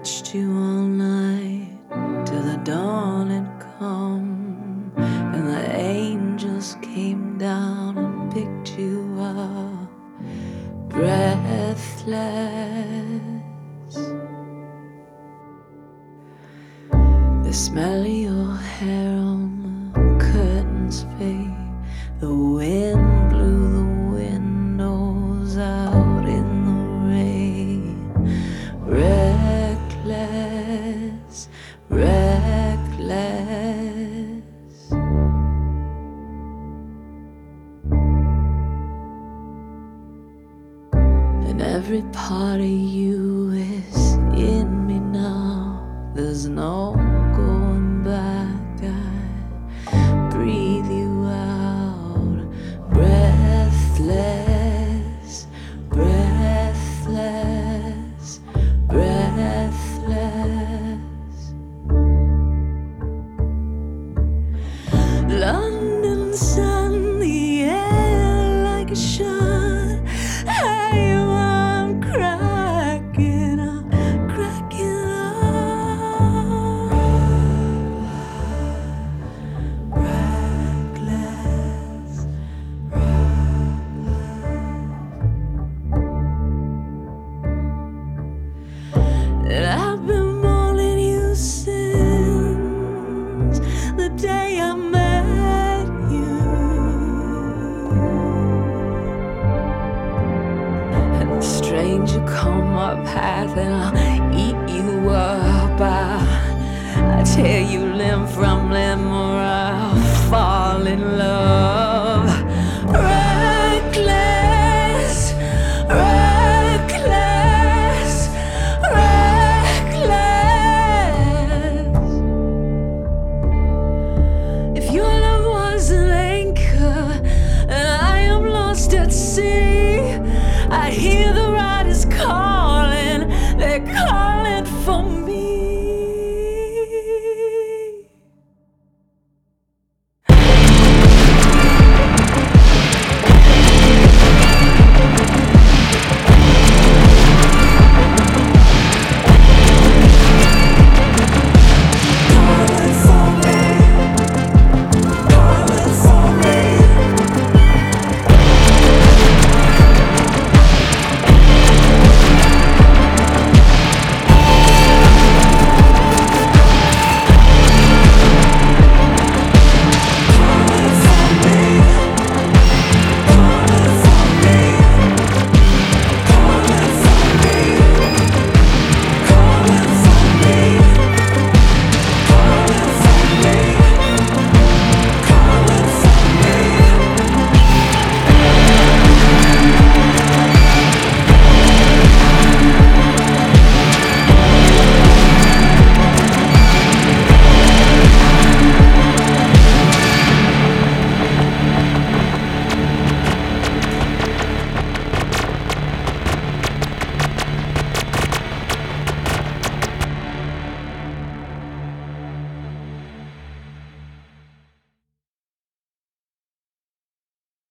watched you all night till the dawn had come, and the angels came down and picked you up, breathless. The smell of your hair on the curtains fade. The wind blew the windows out in the rain. Reckless, reckless. And every part of you is in me now. There's no going back. I breathe you out, breathless, breathless, breathless. London sun, the air like a shot. Hey, I'm cracking up, cracking up. Reckless, and I've been mourning you since the day I met you. And the stranger come my path, and I'll eat you up. I tear you limb from limb, or I'll fall in love. Reckless, reckless, reckless. If your love was an anchor and I am lost at sea, I hear the